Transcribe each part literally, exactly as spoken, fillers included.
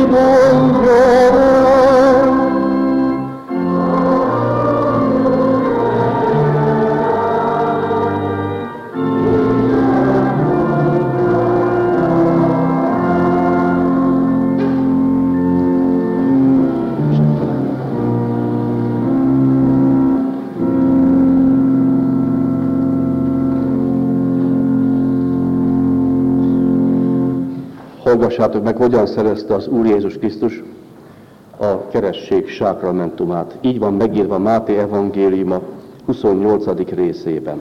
Hallgassátok meg, hogyan szerezte az Úr Jézus Krisztus a keresztség sákramentumát. Így van megírva Máté evangéliuma huszonnyolcadik részében.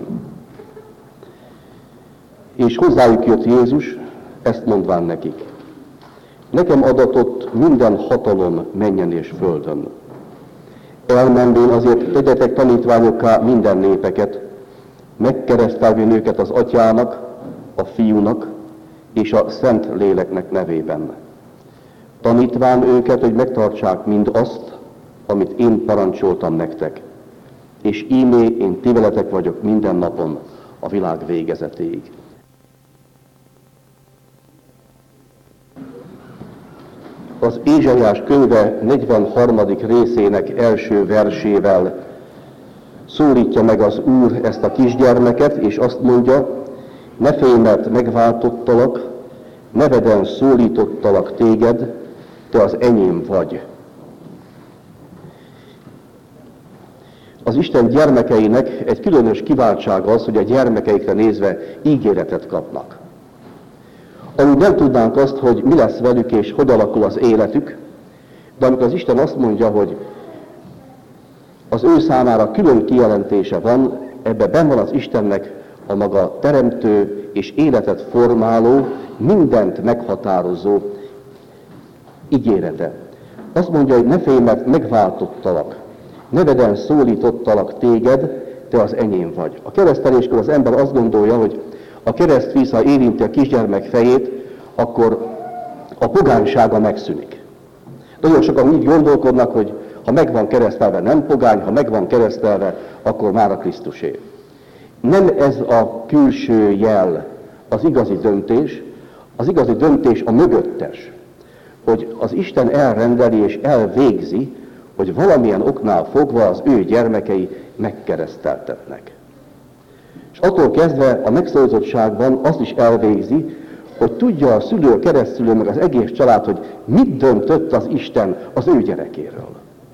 És hozzájuk jött Jézus, ezt mondván nekik: nekem adatott minden hatalom mennyen és földön. Elmenvén azért tegyetek tanítványokká minden népeket, megkeresztelvén őket az Atyának, a Fiúnak és a Szent Léleknek nevében. Tanítván őket, hogy megtartsák mind azt, amit én parancsoltam nektek. És ímé én ti veletek vagyok minden napon a világ végezetéig. Az Ézsaiás könyve negyvenharmadik részének első versével szólítja meg az Úr ezt a kisgyermeket, és azt mondja: ne félj, mert megváltottalak, neveden szólítottalak téged, te az enyém vagy. Az Isten gyermekeinek egy különös kiváltsága az, hogy a gyermekeikre nézve ígéretet kapnak. Amúgy nem tudnánk azt, hogy mi lesz velük és hogy alakul az életük, de amikor az Isten azt mondja, hogy az ő számára külön kijelentése van, ebben benn van az Istennek a maga teremtő és életet formáló, mindent meghatározó ígérete. Azt mondja, hogy ne félj, mert megváltottalak, neveden szólítottalak téged, te az enyém vagy. A kereszteléskor az ember azt gondolja, hogy a keresztvíz, ha érinti a kisgyermek fejét, akkor a pogánysága megszűnik. Nagyon sokan úgy gondolkodnak, hogy ha meg van keresztelve, nem pogány, ha meg van keresztelve, akkor már a Krisztusé. Nem ez a külső jel az igazi döntés, az igazi döntés a mögöttes, hogy az Isten elrendeli és elvégzi, hogy valamilyen oknál fogva az ő gyermekei megkereszteltetnek. És attól kezdve a megszólítottságban azt is elvégzi, hogy tudja a szülő, a keresztszülő, meg az egész család, hogy mit döntött az Isten az ő gyerekéről.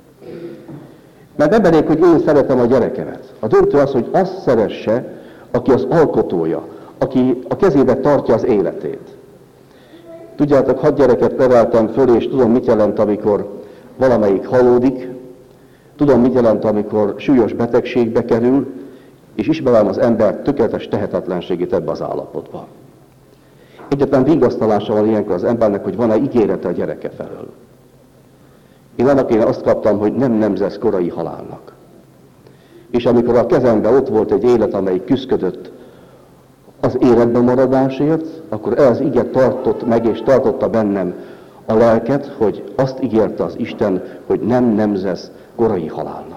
Mert nem elég, hogy én szeretem a gyerekemet. A döntő az, hogy azt szeresse, aki az alkotója, aki a kezébe tartja az életét. Tudjátok, hat gyereket neveltem föl, és tudom, mit jelent, amikor valamelyik halódik, tudom, mit jelent, amikor súlyos betegségbe kerül, és ismerem az ember tökéletes tehetetlenségét ebbe az állapotba. Egyetlen vigasztalása van ilyenkor az embernek, hogy van-e ígérete a gyereke felől. Én annak én azt kaptam, hogy nem nemzesz korai halálnak. És amikor a kezemben ott volt egy élet, amely küszködött az életben maradásért, akkor ez az ige tartott meg, és tartotta bennem a lelket, hogy azt ígérte az Isten, hogy nem nemzesz korai halálnak.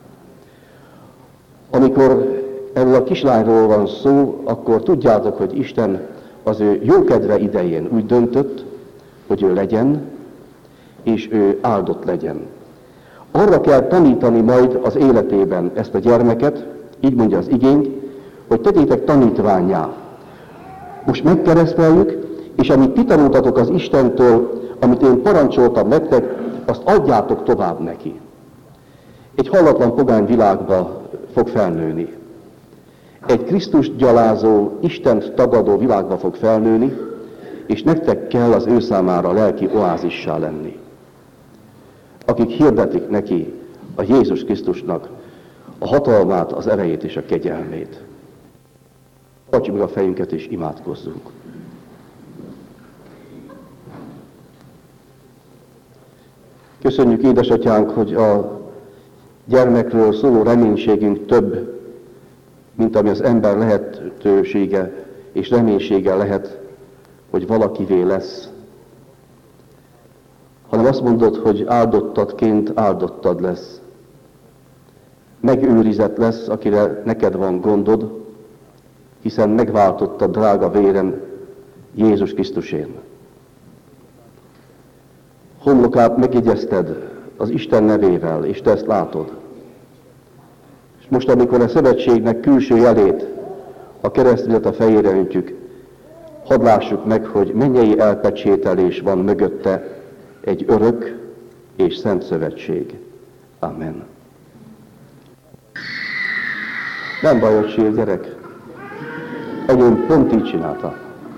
Amikor erről a kislányról van szó, akkor tudjátok, hogy Isten az ő jókedve idején úgy döntött, hogy ő legyen, és ő áldott legyen. Arra kell tanítani majd az életében ezt a gyermeket, így mondja az igény, hogy tegyétek tanítvánnyá. Most megkereszteljük, és amit ti tanultatok az Istentől, amit én parancsoltam nektek, azt adjátok tovább neki. Egy hallatlan pogány világba fog felnőni. Egy Krisztust gyalázó, Istent tagadó világba fog felnőni, és nektek kell az ő számára lelki oázissá lenni. Akik hirdetik neki, a Jézus Krisztusnak a hatalmát, az erejét és a kegyelmét. Tartsuk meg a fejünket és imádkozzunk. Köszönjük, édesatyánk, hogy a gyermekről szóló reménységünk több, mint ami az ember lehetősége és reménysége lehet, hogy valakivé lesz. Hanem azt mondod, hogy áldottadként áldottad lesz. Megőrizett lesz, akire neked van gondod, hiszen megváltottad drága véren Jézus Krisztusén. homlokát megjegyezted az Isten nevével, és te ezt látod. És most, amikor a szövetségnek külső jelét, a keresztvizet a fejére öntjük, hadd lássuk meg, hogy mennyei elpecsételés van mögötte, egy örök és szent szövetség. Amen. Nem baj, hogy sír, gyerek. Egyén pont így csinálta.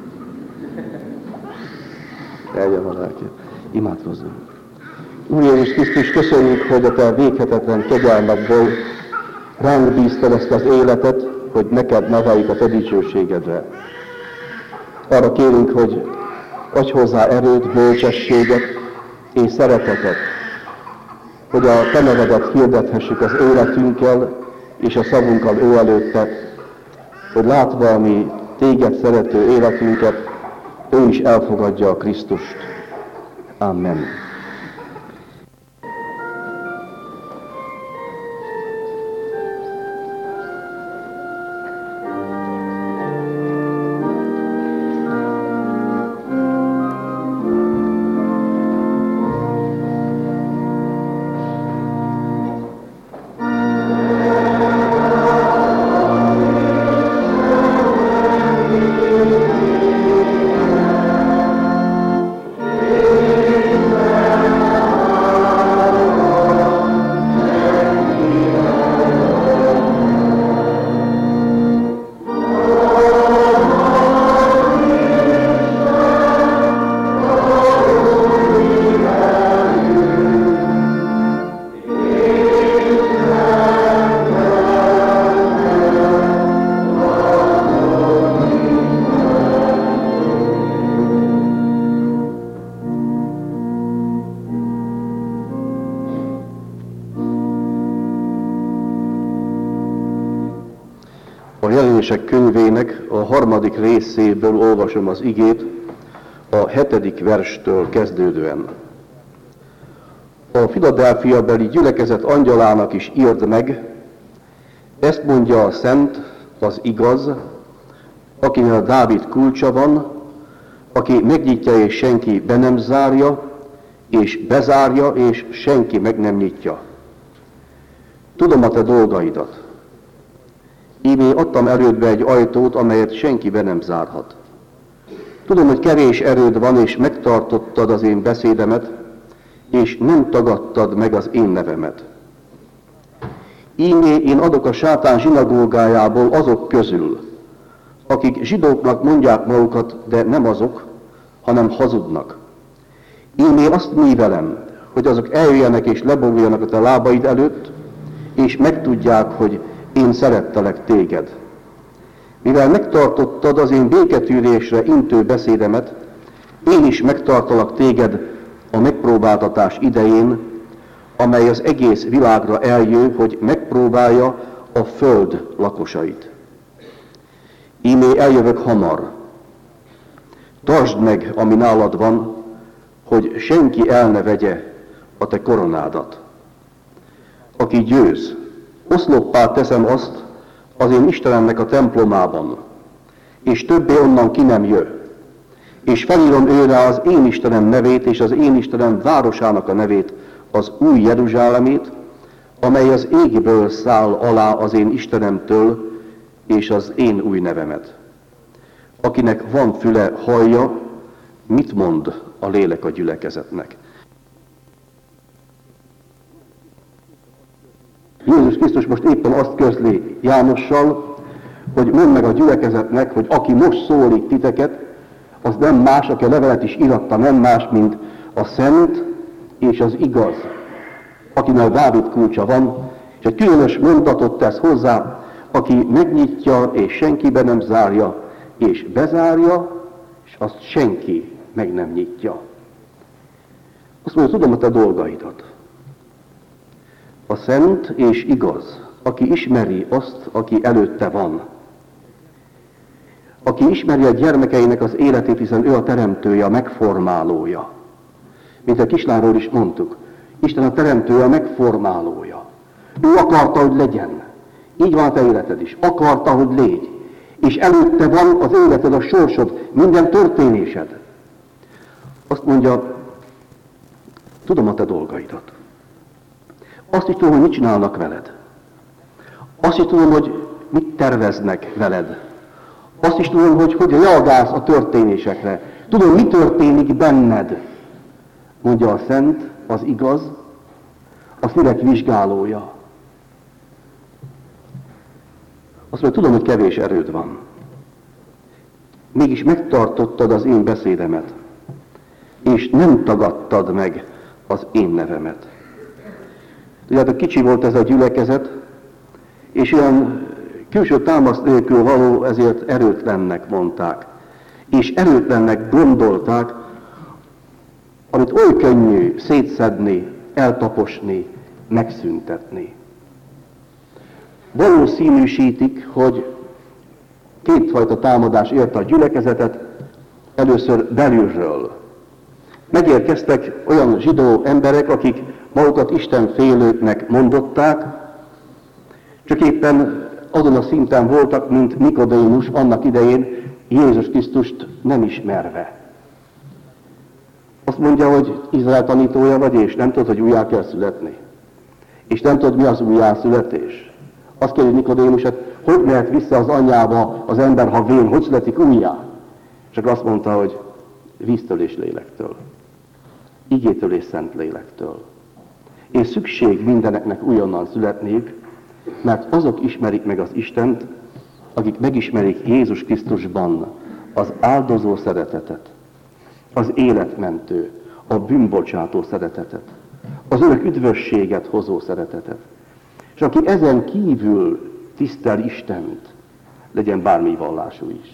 Eljön a lelki. Imádkozzunk. Úr Jézus Krisztus, köszönjük, hogy a te véghetetlen kegyelmekből ránk bíztad ezt az életet, hogy neked neveljük a te dicsőségedre. Arra kérünk, hogy adj hozzá erőt, bölcsességet és szeretetet, hogy a te nevedet hirdethessük az életünkkel és a szavunkkal ő előtte, hogy látva a mi téged szerető életünket, ő is elfogadja a Krisztust. Amen. A Jelenések könyvének a harmadik részéből olvasom az igét, a hetedik verstől kezdődően. A Philadelphia beli gyülekezet angyalának is írd meg, ezt mondja a szent, az igaz, akinél Dávid kulcsa van, aki megnyitja és senki be nem zárja, és bezárja és senki meg nem nyitja. Tudom a te dolgaidat. Íme adtam elődbe egy ajtót, amelyet senki be nem zárhat. Tudom, hogy kevés erőd van, és megtartottad az én beszédemet, és nem tagadtad meg az én nevemet. Íme én adok a sátán zsinagógájából azok közül, akik zsidóknak mondják magukat, de nem azok, hanem hazudnak. Íme azt művelem, hogy azok eljöjjenek és leboruljanak a te lábaid előtt, és megtudják, hogy én szerettelek téged. Mivel megtartottad az én béketűrésre intő beszédemet, én is megtartalak téged a megpróbáltatás idején, amely az egész világra eljön, hogy megpróbálja a föld lakosait. Íme eljövök hamar. Tartsd meg, ami nálad van, hogy senki el ne vegye a te koronádat. Aki győz, oszloppá teszem azt az én Istenemnek a templomában, és többé onnan ki nem jö. És felírom őre az én Istenem nevét, és az én Istenem városának a nevét, az új Jeruzsálemét, amely az égből száll alá az én Istenemtől, és az én új nevemet. Akinek van füle, hallja, mit mond a lélek a gyülekezetnek. Jézus Krisztus most éppen azt közli Jánossal, hogy mondd meg a gyülekezetnek, hogy aki most szólít titeket, az nem más, aki a levelet is iratta, nem más, mint a szent és az igaz, akinek Dávid kulcsa van, és egy különös mondatot tesz hozzá, aki megnyitja és senkibe nem zárja, és bezárja, és azt senki meg nem nyitja. Azt mondja, tudom a te dolgaidat. A szent és igaz, aki ismeri azt, aki előtte van. Aki ismeri a gyermekeinek az életét, hiszen ő a teremtője, a megformálója. Mint a kislányról is mondtuk, Isten a teremtője, a megformálója. Ő akarta, hogy legyen. Így van a te életed is. Akarta, hogy légy. És előtte van az életed, a sorsod, minden történésed. Azt mondja, tudom a te dolgaidat. Azt is tudom, hogy mit csinálnak veled. Azt is tudom, hogy mit terveznek veled. Azt is tudom, hogy hogy reagálsz a történésekre. Tudom, mi történik benned, mondja a szent, az igaz, a szívek vizsgálója. Azt mondja, tudom, hogy kevés erőd van. Mégis megtartottad az én beszédemet, és nem tagadtad meg az én nevemet. Tudjátok, kicsi volt ez a gyülekezet, és olyan külső támasz nélkül való, ezért erőtlennek mondták. És erőtlennek gondolták, amit oly könnyű szétszedni, eltaposni, megszüntetni. Valószínűsítik, hogy kétfajta támadás érte a gyülekezetet, először belülről. Megérkeztek olyan zsidó emberek, akik magukat istenfélőknek mondották, csak éppen azon a szinten voltak, mint Nikodémus annak idején, Jézus Krisztust nem ismerve. Azt mondja, hogy Izrael tanítója vagy, és nem tudod, hogy újjá kell születni. És nem tudod, mi az újjászületés. Azt kérdezi Nikodémus, hát hogy mehet vissza az anyjába az ember, ha vén, hogy születik újjá? Csak azt mondta, hogy víztől és lélektől. Igétől és szent lélektől. És szükség mindeneknek újonnan születniük, mert azok ismerik meg az Istent, akik megismerik Jézus Krisztusban az áldozó szeretetet, az életmentő, a bűnbocsátó szeretetet, az örök üdvösséget hozó szeretetet. És aki ezen kívül tisztel Istent, legyen bármi vallású is,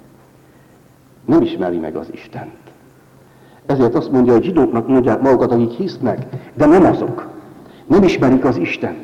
nem ismeri meg az Istent. Ezért azt mondja, hogy zsidóknak mondják magukat, akik hisznek, de nem azok. Nem ismerik az Istent.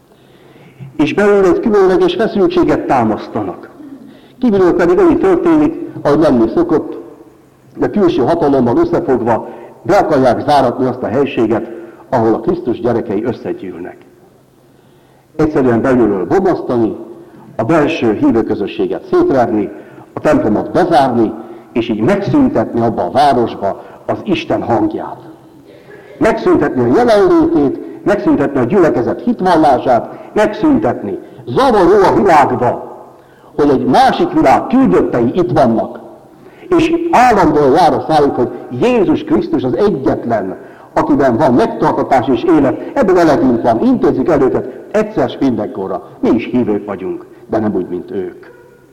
És belőle egy különleges feszültséget támasztanak. Kívülről pedig annyi történik, ahogy lenni szokott, de külső hatalommal összefogva be akarják záratni azt a helységet, ahol a Krisztus gyerekei összegyűlnek. Egyszerűen belülről bombasztani, a belső hívőközösséget szétverni, a templomot bezárni, és így megszüntetni abba a városba az Isten hangját. Megszüntetni a jelenlétét, megszüntetni a gyülekezet hitvallását, megszüntetni. Zavaró a világba, hogy egy másik világ küldöttei itt vannak, és állandóan jár a szájuk, hogy Jézus Krisztus az egyetlen, akiben van megtartatás és élet, ebből elegünk van, intézzük el őket egyszer mindenkorra. Mi is hívők vagyunk, de nem úgy, mint ők.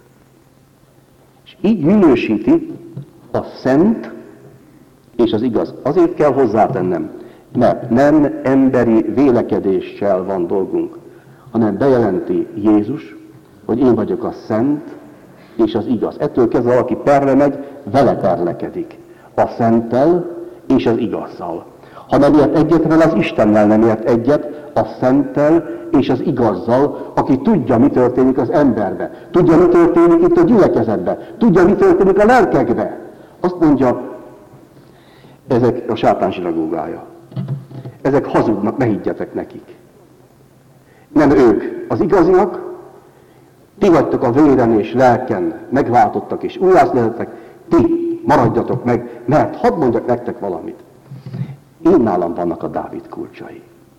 És így minősíti a szent és az igaz. Azért kell hozzátennem, mert nem emberi vélekedéssel van dolgunk, hanem bejelenti Jézus, hogy én vagyok a szent és az igaz. Ettől kezdve valaki perre megy, vele perlekedik. A szenttel és az igazzal. Ha nem ért egyet, mert az Istennel nem ért egyet, a szenttel és az igazzal, aki tudja, mi történik az emberbe. Tudja, mi történik itt a gyülekezetbe. Tudja, mi történik a lelkekbe. Azt mondja, ezek a sátán zsinagógája. Ezek hazudnak, ne higgyetek nekik. Nem ők az igaziak, ti vagytok a véren és lelken megváltottak és újjászületettek, ti maradjatok meg, mert hadd mondjak nektek valamit. Én nálam vannak a Dávid kulcsai.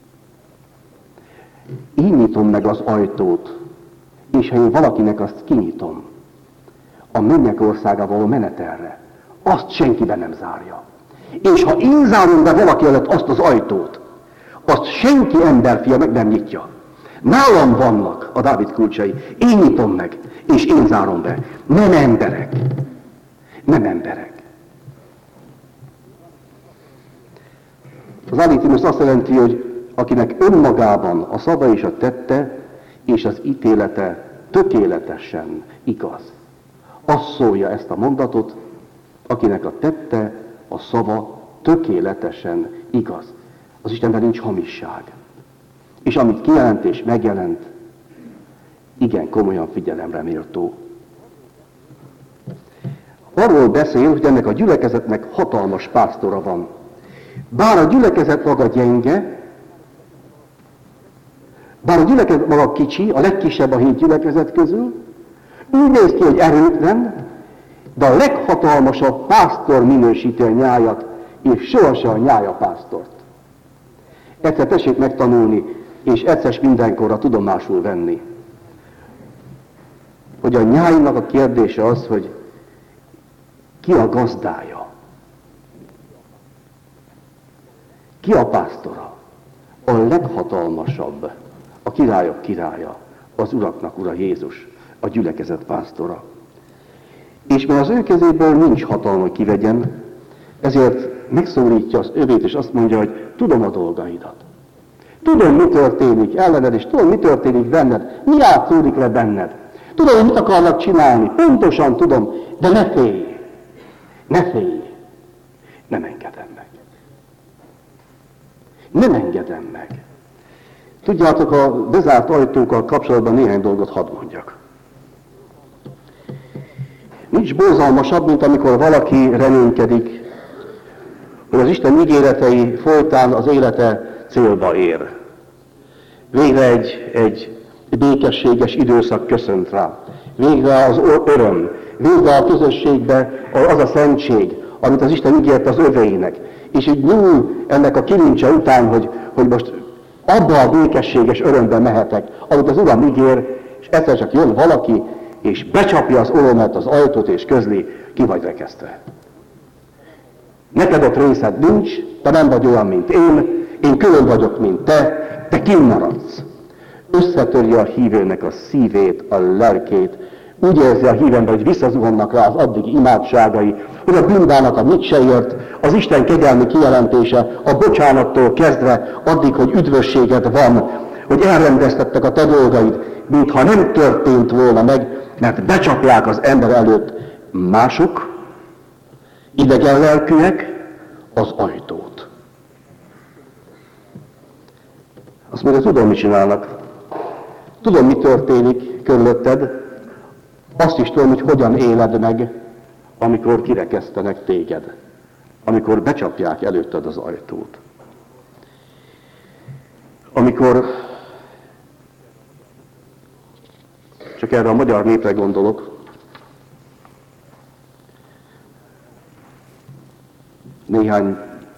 Én nyitom meg az ajtót, és ha én valakinek azt kinyitom, a mennyek országa való menetelre, azt senkiben nem zárja. És ha én zárom be valaki előtt azt az ajtót, azt senki emberfia meg nem nyitja. Nálam vannak a Dávid kulcsai, én nyitom meg, és én zárom be. Nem emberek. Nem emberek. Az Alitimus azt jelenti, hogy akinek önmagában a szava és a tette és az ítélete tökéletesen igaz. Azt szólja ezt a mondatot, akinek a tette, a szava tökéletesen igaz. Az Istenben nincs hamisság. És amit kijelent és megjelent, igen komolyan figyelemre méltó. Arról beszél, hogy ennek a gyülekezetnek hatalmas pásztora van. Bár a gyülekezet maga gyenge, bár a gyülekezet maga kicsi, a legkisebb a hét gyülekezet közül, úgy néz ki, hogy erőtlen, de a leghatalmasabb pásztor minősíti a nyájat, és sohasem a nyája pásztort. Egyszer tessék megtanulni, és egyszer mindenkorra tudomásul venni, hogy a nyájnak a kérdése az, hogy ki a gazdája, ki a pásztora, a leghatalmasabb, a királyok királya, az uraknak ura Jézus, a gyülekezet pásztora. És mert az ő kezéből nincs hatalma, hogy kivegyen, ezért megszólítja az övét, és azt mondja, hogy tudom a dolgaidat. Tudom, mi történik ellened, és tudom, mi történik benned, mi játszódik le benned. Tudom, hogy mit akarnak csinálni, pontosan tudom, de ne félj, ne félj, nem engedem meg. Nem engedem meg. Tudjátok, a bezárt ajtókkal kapcsolatban néhány dolgot hadd mondjak. Nincs borzalmasabb, mint amikor valaki reménykedik, hogy az Isten ígéretei folytán az élete célba ér. Végre egy, egy békességes időszak köszönt rá. Végre az öröm, végre a közösségbe az a szentség, amit az Isten ígért az öveinek. És így nyúl ennek a kilincse után, hogy, hogy most abba a békességes örömben mehetek, amit az Uram ígér, és egyszer csak jön valaki, és becsapja az oromet, az ajtót, és közli, ki vagy rekesztve. Neked ott részed nincs, te nem vagy olyan, mint én, én külön vagyok, mint te, te kimaradsz. Összetörje a hívőnek a szívét, a lelkét, úgy érzi a hívemben, hogy visszazuhannak rá az addigi imádságai, hogy a bűnbánata mit se ért, az Isten kegyelmi kijelentése a bocsánattól kezdve addig, hogy üdvösséged van, hogy elrendeztettek a te dolgaid, mintha nem történt volna meg, mert becsapják az ember előtt mások, idegen lelkűek, az ajtót. Azt mondja, tudom, mit csinálnak. Tudom, mi történik körülötted. Azt is tudom, hogy hogyan éled meg, amikor kirekesztenek téged. Amikor becsapják előtted az ajtót. Amikor, csak erre a magyar népre gondolok, néhány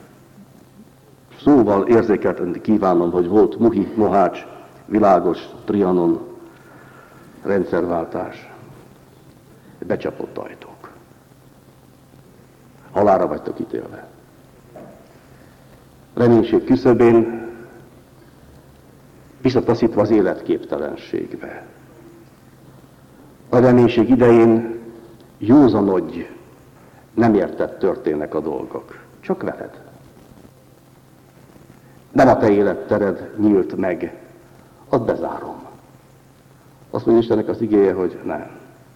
szóval érzékeltetni kívánom, hogy volt Muhi, Mohács, Világos, Trianon, rendszerváltás, becsapott ajtók. Halálra vagytok ítélve. Reménység küszöbén, visszataszítva az életképtelenségbe. A reménység idején józanodj, nem érted, történnek a dolgok. Csak veled. Nem a te élettered nyílt meg. Azt bezárom. Azt mondja Istennek az igéje, hogy nem.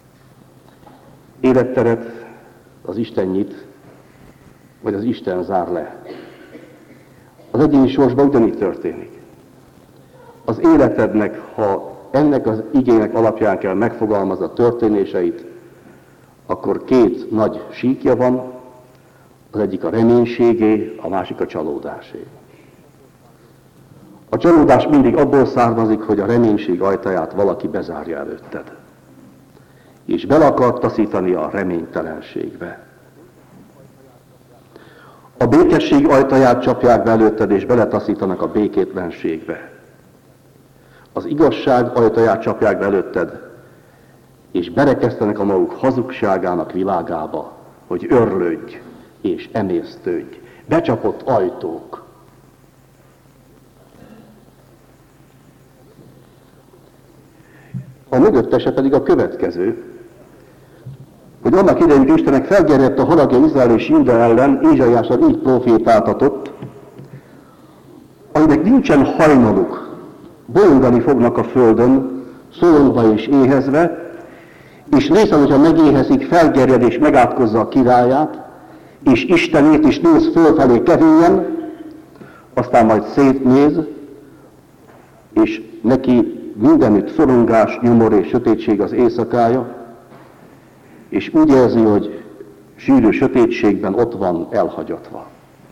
Életteret az Isten nyit, vagy az Isten zár le. Az egyéni sorsban ugyanígy történik. Az életednek, ha ennek az igének alapján kell megfogalmazni a történéseit, akkor két nagy síkja van, az egyik a reménységé, a másik a csalódásé. A csalódás mindig abból származik, hogy a reménység ajtaját valaki bezárja előtted. És bele akar taszítani a reménytelenségbe. A békesség ajtaját csapják be előtted, és beletaszítanak a békétlenségbe. Az igazság ajtaját csapják be előtted, és berekesztenek a maguk hazugságának világába, hogy örlődj és emésztődj. Becsapott ajtók. A mögöttese pedig a következő, hogy annak idején Istennek felgerjedt a haragja Izrael és Júda ellen, Ézsaiással így profétáltatott, aminek nincsen hajnaluk, bolyongani fognak a földön, szorongva és éhezve, és nézve, hogyha megéhezik, felgerjed és megátkozza a királyát, és Istenét is néz fölfelé kevélyen, aztán majd szétnéz, és neki mindenütt szorongás, nyomor és sötétség az éjszakája, és úgy érzi, hogy sűrű sötétségben ott van elhagyatva.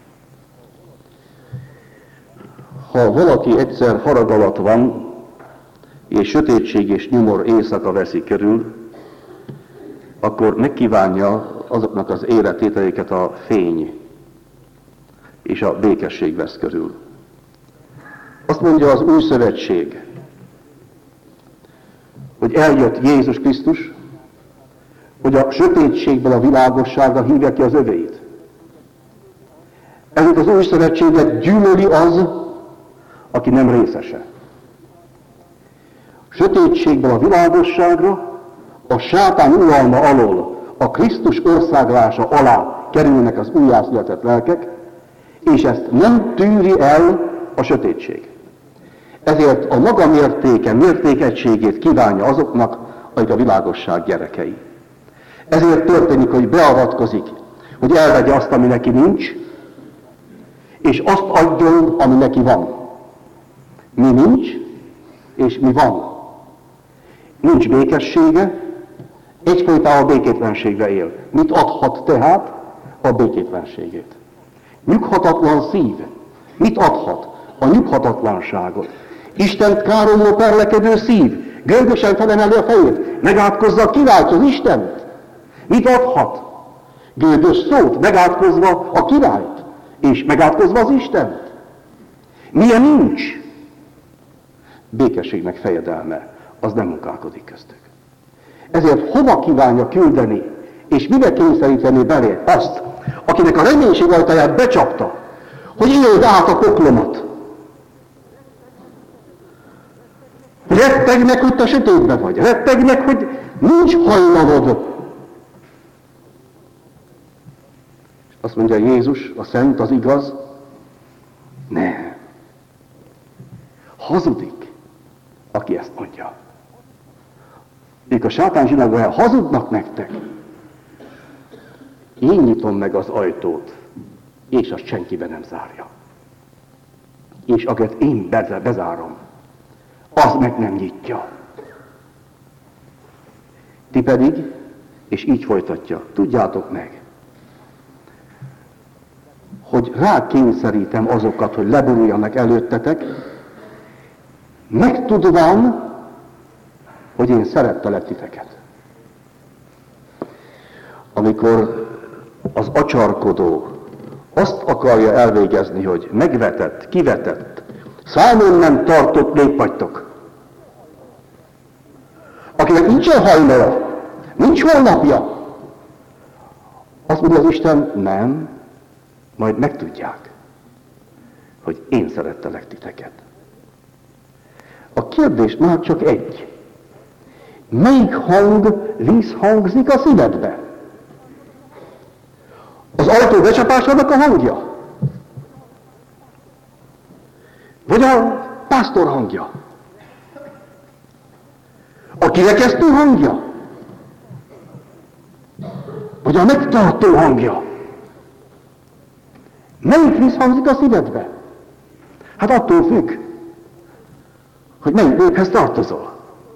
Ha valaki egyszer harag alatt van, és sötétség és nyomor éjszaka veszi körül, akkor megkívánja azoknak az életételéket a fény és a békesség vesz körül. Azt mondja az Új Szövetség, hogy eljött Jézus Krisztus, hogy a sötétségből a világosságra hívja ki az övéit. Ezért az Új Szövetséget gyűlöli az, aki nem részese. Sötétségből a világosságra, a sátán uralma alól, a Krisztus országlása alá kerülnek az újjászületett lelkek, és ezt nem tűri el a sötétség. Ezért a maga mértéke, mértékegységét kívánja azoknak, akik a világosság gyerekei. Ezért történik, hogy beavatkozik, hogy elvegye azt, ami neki nincs, és azt adjon, ami neki van. Mi nincs, és mi van. Nincs békessége, egyfolytában békétlenségbe él. Mit adhat tehát? A békétlenségét. Nyughatatlan szív. Mit adhat? A nyughatatlanságot. Istent káromló perlekedő szív. Görgösen felemeli a fejét. Megátkozza a királyt, az Istent. Mit adhat? Görgös szót, megátkozva a királyt. És megátkozva az Istent. Milyen nincs? Békességnek fejedelme. Az nem munkálkodik köztük. Ezért hova kívánja küldeni, és mibe kényszeríteni belé azt, akinek a reménység ajtaját becsapta, hogy éld át a poklomat. Rettegnek, hogy te sötétbe vagy. Rettegnek, hogy nincs hajlamod. Azt mondja Jézus, a szent, az igaz. Nem. Hazudik, aki ezt mondja. Ők a sátán zsinagóján hazudnak nektek. Én nyitom meg az ajtót, és azt senkibe nem zárja. És akiket én bezárom, az meg nem nyitja. Ti pedig, és így folytatja, tudjátok meg, hogy rá kényszerítem azokat, hogy leboruljanak előttetek, megtudván, hogy én szerettelek titeket. Amikor az acsarkodó azt akarja elvégezni, hogy megvetett, kivetett, számon nem tartott nép vagytok, akinek nincsen hajnala, nincs holnapja, azt mondja az Isten, nem, majd megtudják, hogy én szerettelek titeket. A kérdés már csak egy. Melyik hang vízhangzik a szívedbe? Az ajtó becsapásának a hangja? Vagy a pásztor hangja? A kirekesztő hangja? Vagy a megtartó hangja? Melyik vízhangzik a szívedbe? Hát attól függ, hogy melyik néphez tartozol.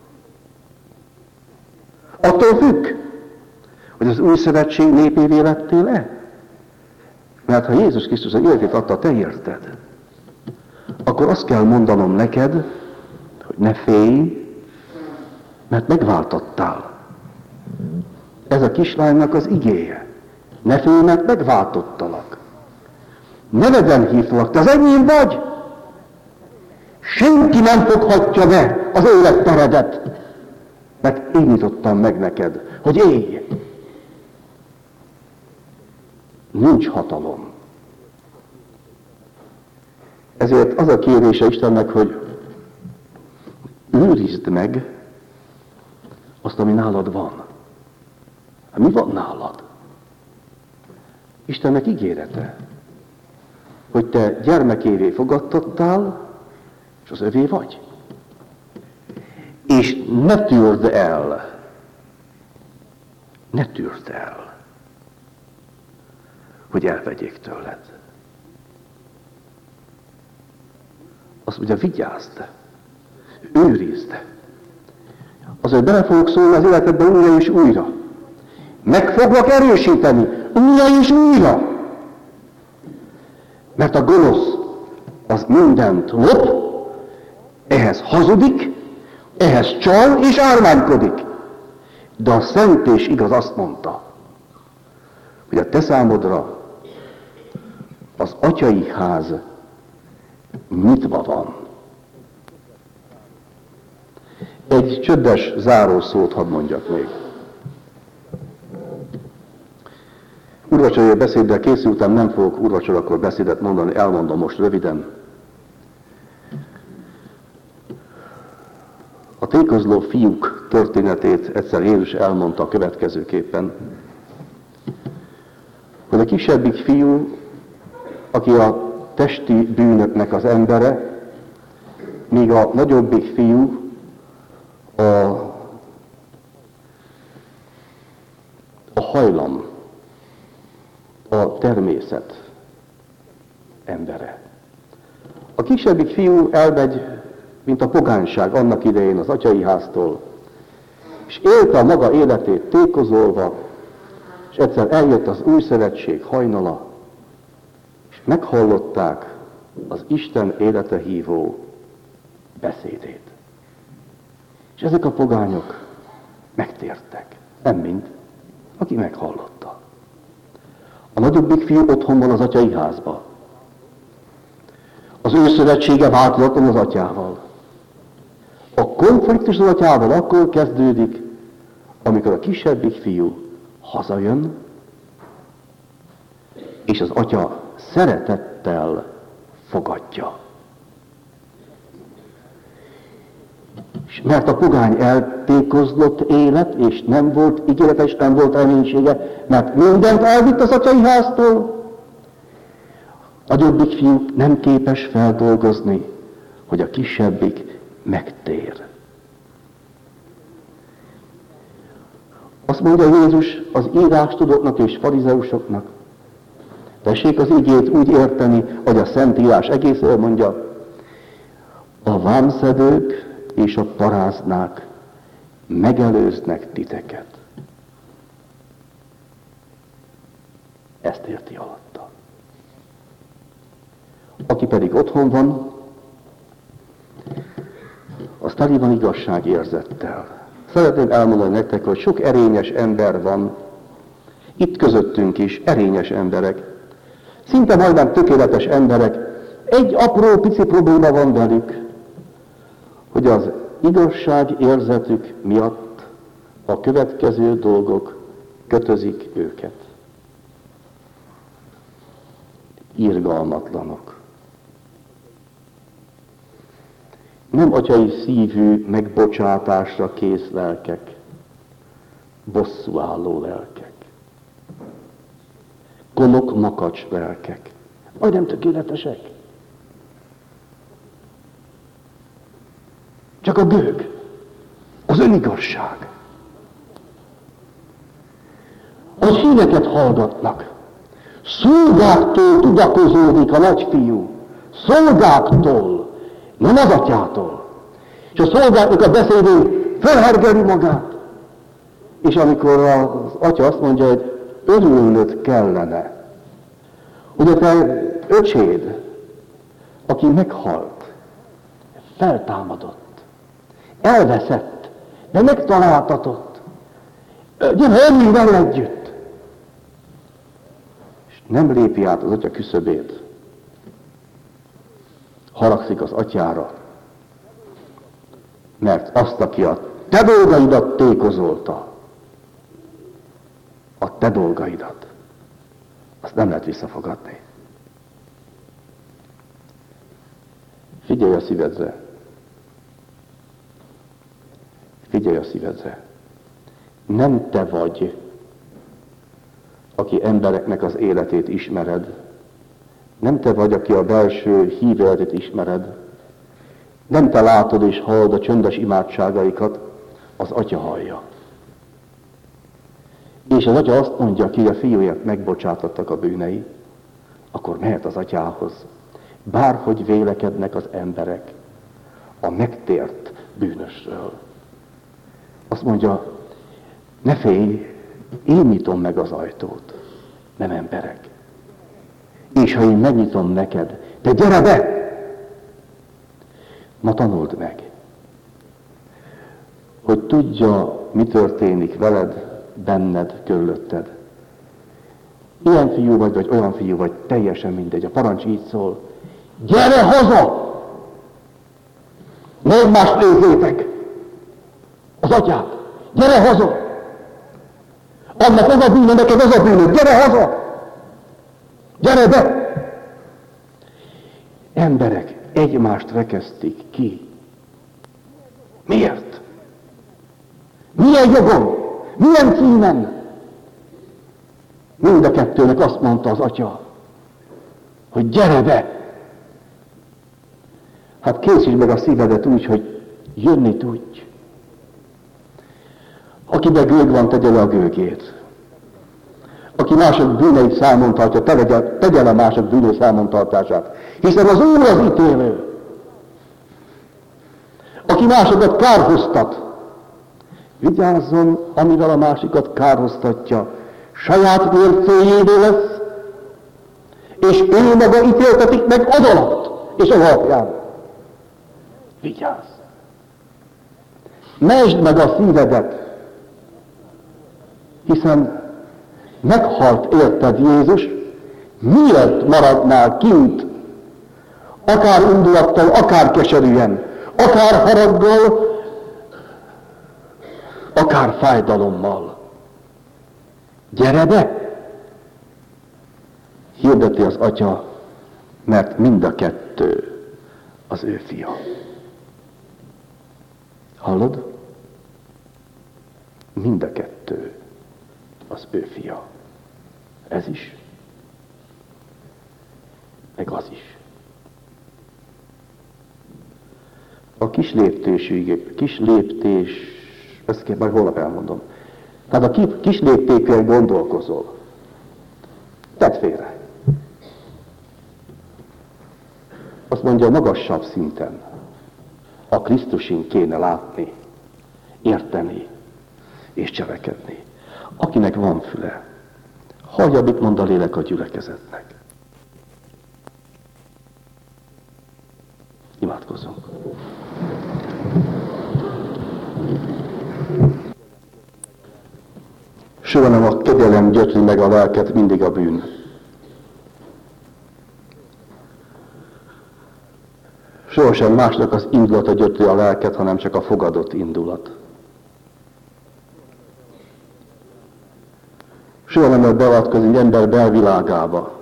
Attól függ, hogy az új szövetség népévé lettél-e? Mert ha Jézus Krisztus az életét adta, te érted, akkor azt kell mondanom neked, hogy ne félj, mert megváltottál. Ez a kislánynak az igéje. Ne félj, mert megváltottalak. Neveden hívtalak, te az enyém vagy. Senki nem foghatja be az életteredet, mert én nyitottam meg neked, hogy élj. Nincs hatalom. Ezért az a kérése Istennek, hogy őrizd meg azt, ami nálad van. Mi van nálad? Istennek ígérete, hogy te gyermekévé fogadtattál, és az övé vagy. És ne tűrd el, ne tűrd el, hogy elvegyék tőled. Azt mondja, vigyázd, őrizd. Azért bele fogok szólni az életedbe újra és újra. Meg foglak erősíteni, újra és újra. Mert a gonosz az mindent lop, ehhez hazudik, ehhez csal és ármánykodik. De a szent és igaz azt mondta, hogy a te számodra az atyai ház nyitva van. Egy csöndes zárószót hadd mondjak még. Úrvacsorai beszéddel készültem, nem fogok úrvacsorakor beszédet mondani, elmondom most röviden. A tékozló fiúk történetét egyszer Jézus elmondta a következőképpen, hogy a kisebbik fiú, aki a testi bűnöknek az embere, míg a nagyobbik fiú a, a hajlam, a természet embere. A kisebbik fiú elmegy, mint a pogányság annak idején az atyai háztól, és élte a maga életét tékozolva, és egyszer eljött az új szövetség hajnala, és meghallották az Isten élete hívó beszédét. És ezek a pogányok megtértek. Nem mind, aki meghallotta. A nagyobbik fiú otthon van az atyai házba. Az ő szövetsége változatlan az atyával. A konfliktus az atyával akkor kezdődik, amikor a kisebbik fiú hazajön, és az atya szeretettel fogadja. És mert a pogány eltékozlott élet, és nem volt ígérete, és nem volt reménysége, mert mindent elvitt az atyai háztól, a nagyobbik fiú nem képes feldolgozni, hogy a kisebbik megtér. Azt mondja Jézus az írástudóknak és farizeusoknak, tessék az igét úgy érteni, hogy a Szentírás egészről mondja, a vámszedők és a paráznák megelőznek titeket. Ezt érti alatta. Aki pedig otthon van, az teli van igazságérzettel. Szeretném elmondani nektek, hogy sok erényes ember van, itt közöttünk is erényes emberek, szinte majdnem tökéletes emberek, egy apró pici probléma van velük, hogy az igazságérzetük miatt a következő dolgok kötözik őket. Irgalmatlanok. Nem atyai szívű megbocsátásra kész lelkek, bosszúálló lelkek. Golok makacs lelkek. Majdnem tökéletesek. Csak a gőg, az önigazság. Az híreket hallgatnak. Szolgáktól tudakozódik a nagyfiú. Szolgáktól, nem az atyától. És a szolgáknak a beszédén felhergeli magát. És amikor az atya azt mondja, hogy örülnöd kellene, hogy a te öcséd, aki meghalt, feltámadott, elveszett, de megtaláltatott. Gyere, örüljünk vele együtt! És nem lépi át az atya küszöbét. Haragszik az atyára, mert azt, aki a te dolgaidat tékozolta, a te dolgaidat, azt nem lehet visszafogadni. Figyelj a szívedre! Figyelj a szívedre! Nem te vagy, aki embereknek az életét ismered. Nem te vagy, aki a belső hívéletét ismered. Nem te látod és hallod a csöndes imádságaikat, az atya hallja. És az atya azt mondja, ki a fiúját megbocsátottak a bűnei, akkor mehet az atyához. Bárhogy vélekednek az emberek a megtért bűnösről. Azt mondja, ne félj, én nyitom meg az ajtót, nem emberek. És ha én megnyitom neked, te gyere be! Ma tanuld meg, hogy tudja, mi történik veled, benned, körülötted. Ilyen fiú vagy, vagy olyan fiú vagy, teljesen mindegy. A parancs így szól, gyere haza! Nem más nézzétek! atyát. Gyere haza! Annak ez a bűnöd, neked ez a bűnöd, gyere haza! Gyere be! Emberek egymást rekesztik ki. Miért? Milyen jogon? Milyen címen? Mind a kettőnek azt mondta az atya, hogy gyere be! Hát készítsd meg a szívedet úgy, hogy jönni tudj. Akiben gőg van, tegye le a gőgét. Aki mások bűneit számon tartja, tegye, tegye le mások bűnei számon tartását. Hiszen az Úr az ítélő. Aki másokat kárhoztat, vigyázzon, amivel a másikat kárhoztatja. Saját mércéjéből lesz, és ő maga ítéltetik meg az alatt, és az alapján. Vigyázz! Mesd meg a szívedet, hiszen meghalt érted Jézus, miért maradnál kint, akár indulattal, akár keserűen, akár haraggal, akár fájdalommal. Gyere be! Hirdeti az atya, mert mind a kettő az ő fia. Hallod? Mind a kettő az ő fia. Ez is, meg az is. A kis léptésű, kis léptés, ezt kell, majd holnap elmondom. Tehát a kis léptékkel gondolkozol. Tedd félre. Azt mondja, magasabb szinten a Krisztusin kéne látni, érteni és cselekedni. Akinek van füle, hallja, mit mond a lélek a gyülekezetnek. Imádkozzunk. Soha nem a kegyelem gyötri meg a lelket, mindig a bűn. Sohasem másnak az indulata gyötri a lelket, hanem csak a fogadott indulat. Soha nem lehet beavatkozni egy ember belvilágába,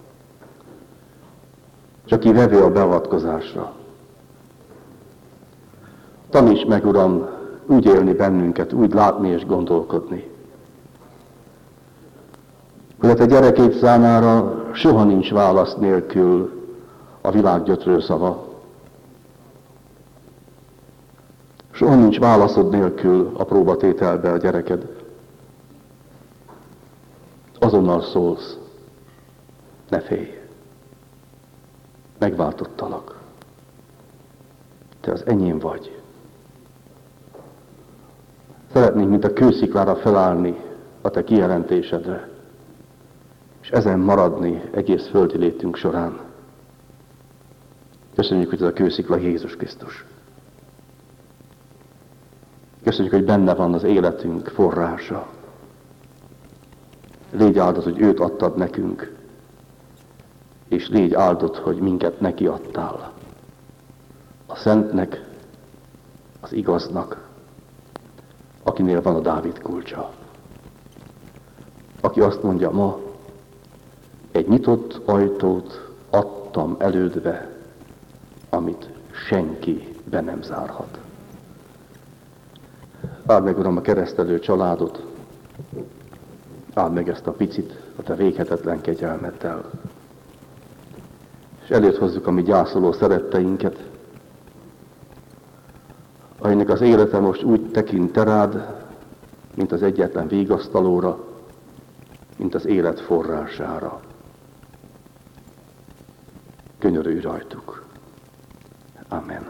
csak ki vevő a beavatkozásra. Taníts meg, Uram, úgy élni bennünket, úgy látni és gondolkodni, hogy a te gyerekeid számára soha nincs válasz nélkül a világ gyötrő szava. Soha nincs válaszod nélkül a próbatételbe a gyereked. Azonnal szólsz, ne félj, megváltottalak. Te az enyém vagy. Szeretnénk, mint a kősziklára felállni a te kijelentésedre, és ezen maradni egész földi létünk során. Köszönjük, hogy ez a kőszikla Jézus Krisztus. Köszönjük, hogy benne van az életünk forrása. Légy áldott, hogy őt adtad nekünk, és légy áldott, hogy minket neki adtál. A szentnek, az igaznak, akinél van a Dávid kulcsa. Aki azt mondja ma, egy nyitott ajtót adtam elődbe, amit senki be nem zárhat. Áld meg, Uram, a keresztelő családot, áld meg ezt a picit a te véghetetlen kegyelmeddel. És előtt hozzuk a mi gyászoló szeretteinket, akinek az élete most úgy tekint te rád, mint az egyetlen vigasztalóra, mint az élet forrására. Könyörülj rajtuk. Amen.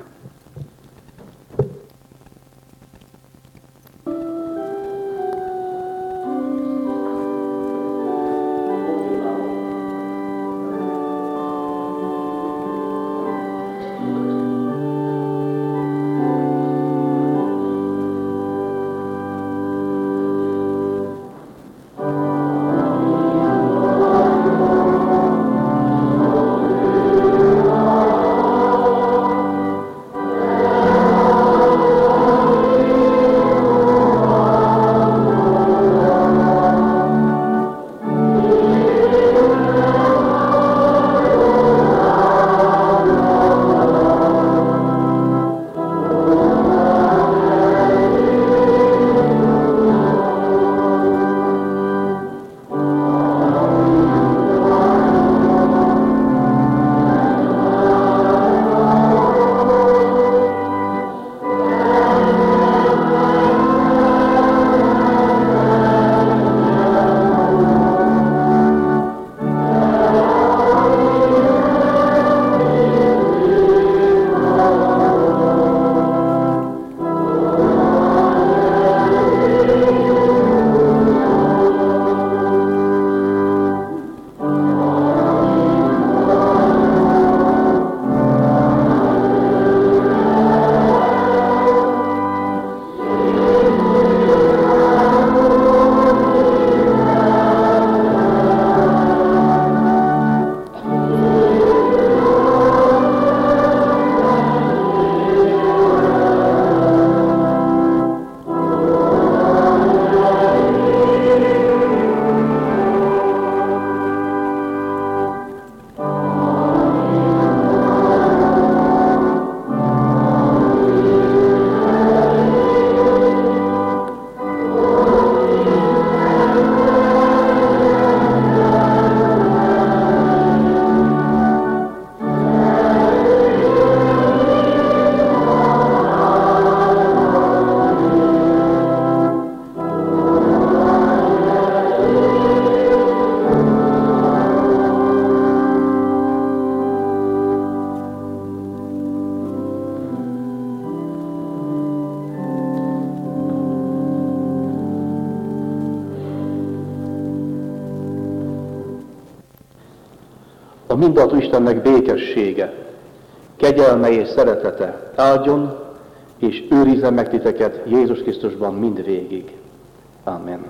mindenható Istennek békessége, kegyelme és szeretete áldjon és őrizzen meg titeket Jézus Krisztusban mindvégig. Amen.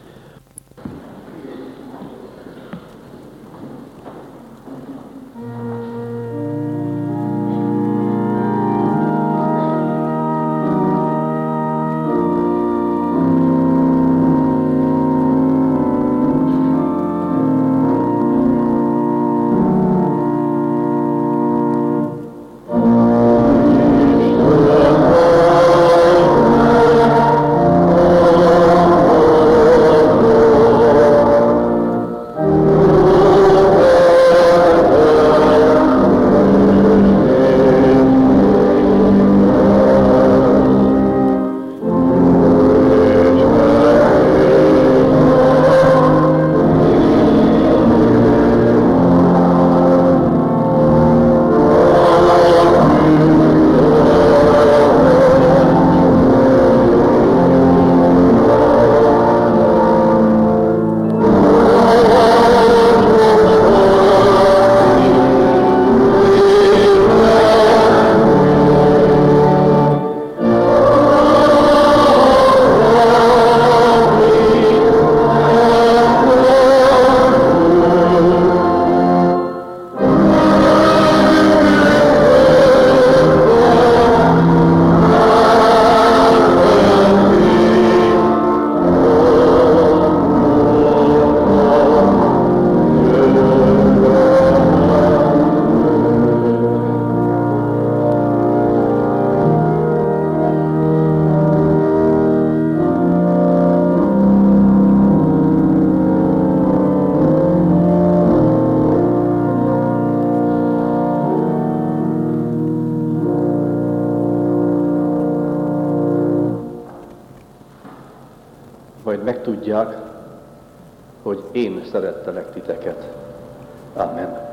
Majd megtudják, hogy én szerettelek titeket. Amen.